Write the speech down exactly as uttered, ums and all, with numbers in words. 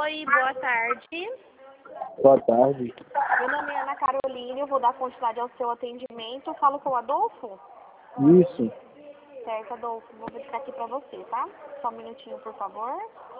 Oi, boa tarde. Boa tarde. Meu nome é Ana Carolina, eu vou dar continuidade ao seu atendimento. Falo com o Adolfo? Isso. Certo, Adolfo, vou verificar aqui pra você, tá? Só um minutinho, por favor.